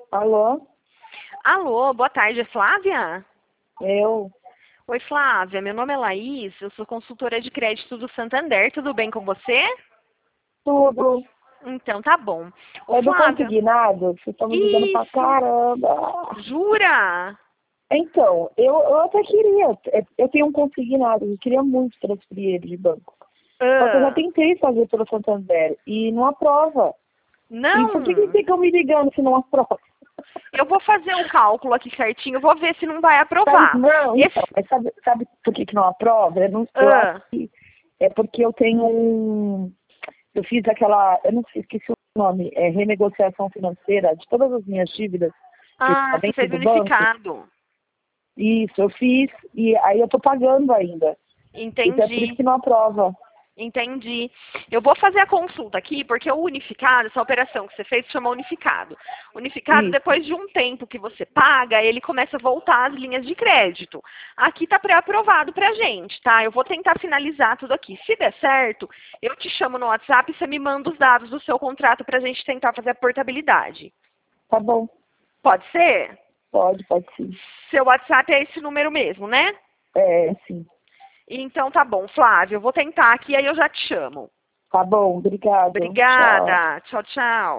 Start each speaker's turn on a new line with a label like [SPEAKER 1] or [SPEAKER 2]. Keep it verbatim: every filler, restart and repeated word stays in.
[SPEAKER 1] Alô?
[SPEAKER 2] Alô, boa tarde, é Flávia?
[SPEAKER 1] Eu?
[SPEAKER 2] Oi, Flávia, meu nome é Laís, eu sou consultora de crédito do Santander, tudo bem com você?
[SPEAKER 1] Tudo.
[SPEAKER 2] Então tá bom. Ô,
[SPEAKER 1] É do
[SPEAKER 2] Flávia,
[SPEAKER 1] consignado? Vocês estão me ligando pra
[SPEAKER 2] isso,
[SPEAKER 1] caramba.
[SPEAKER 2] jura?
[SPEAKER 1] Então, eu, eu até queria. é, Eu tenho um consignado, eu queria muito transferir ele de banco. Só que eu já
[SPEAKER 2] Ah,
[SPEAKER 1] tentei fazer pelo Santander e não aprova. E por que que
[SPEAKER 2] não,
[SPEAKER 1] ficam me ligando se não aprova?
[SPEAKER 2] eu vou fazer o cálculo aqui certinho, vou ver se não vai
[SPEAKER 1] Sabe,
[SPEAKER 2] aprovar.
[SPEAKER 1] não, então,
[SPEAKER 2] Esse,
[SPEAKER 1] mas sabe, sabe por que que não aprova? Eu, não, eu acho
[SPEAKER 2] ah,
[SPEAKER 1] que é porque eu tenho um... Eu fiz aquela, eu não sei, esqueci o nome, é renegociação financeira de todas as minhas dívidas que está
[SPEAKER 2] ah, você
[SPEAKER 1] dentro
[SPEAKER 2] fez
[SPEAKER 1] do banco.
[SPEAKER 2] unificado,
[SPEAKER 1] Isso, eu fiz e aí eu estou pagando ainda. Então é por isso
[SPEAKER 2] entendi.
[SPEAKER 1] que não aprova.
[SPEAKER 2] Entendi. Eu vou fazer a consulta aqui, porque o unificado, essa operação que você fez, se chama unificado. Unificado,
[SPEAKER 1] Isso,
[SPEAKER 2] depois de um tempo que você paga, ele começa a voltar às linhas de crédito. Aqui está pré-aprovado para a gente, tá? Eu vou tentar finalizar tudo aqui. Se der certo, eu te chamo no WhatsApp e você me manda os dados do seu contrato para a gente tentar fazer a portabilidade.
[SPEAKER 1] tá bom.
[SPEAKER 2] Pode ser?
[SPEAKER 1] Pode, pode sim.
[SPEAKER 2] Seu WhatsApp é esse número mesmo, né?
[SPEAKER 1] É, sim.
[SPEAKER 2] Então tá bom, Flávio, eu vou tentar aqui, aí eu já te chamo.
[SPEAKER 1] Tá bom, obrigado. Tchau.
[SPEAKER 2] Obrigada. Tchau, tchau.